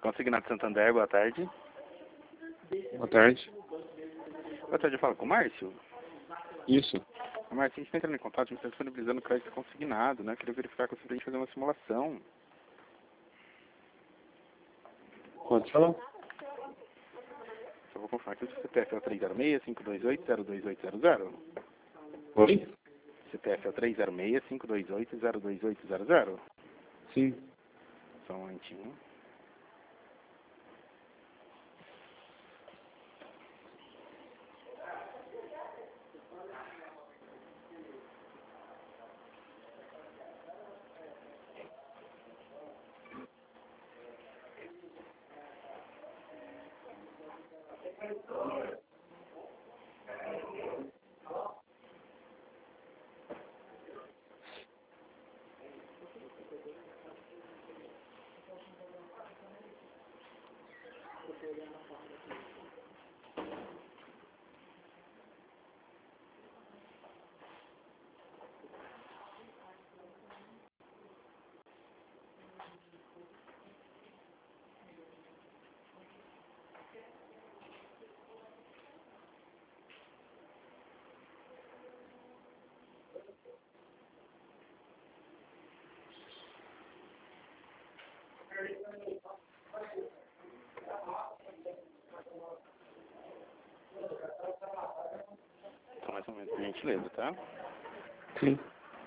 Consignado Santander, boa tarde. Boa tarde. Boa tarde, eu falo com o Márcio. Isso. Márcio, a gente está entrando em contato, a gente está disponibilizando crédito consignado, né? Queria verificar com você pra gente fazer uma simulação. Pode falar? Só vou confirmar aqui o CPF é o 306-528-02800. Oi? CPF é o 306-528-02800. Sim. Só um momentinho. Só mais um momento, por gentileza, tá? Sim.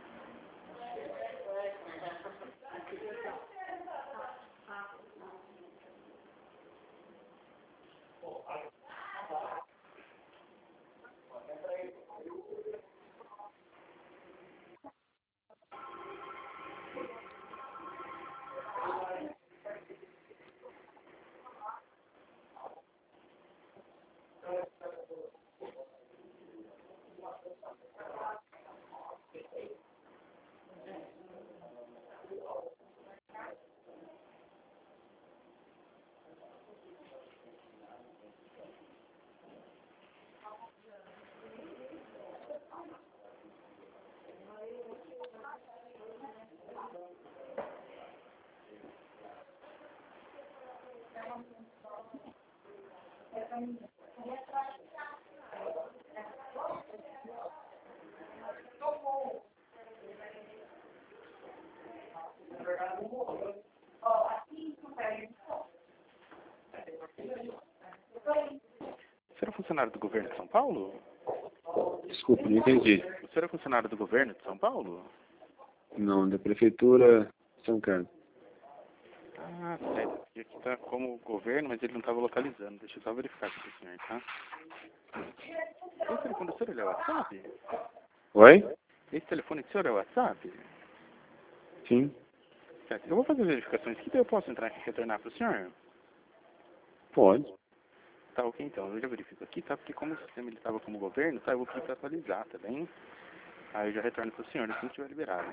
Você era funcionário do governo de São Paulo? Desculpe, não entendi. Você era funcionário do governo de São Paulo? Não, da prefeitura de São Carlos. Ah, certo. Porque aqui tá como governo, mas ele não estava localizando. Deixa eu só verificar aqui pro senhor, tá? Esse telefone do senhor é o WhatsApp? Oi? Esse telefone do senhor é o WhatsApp? Sim. Certo. Eu vou fazer verificações aqui, daí eu posso entrar aqui e retornar pro senhor? Pode. Tá, ok, então. Eu já verifico aqui, tá? Porque como o sistema ele estava como governo, tá? Eu vou pedir pra atualizar, tá bem? Aí eu já retorno pro senhor, assim que estiver liberado.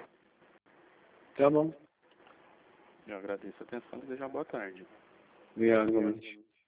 Tá bom. Eu agradeço a atenção e desejo uma boa tarde. Obrigado, igualmente.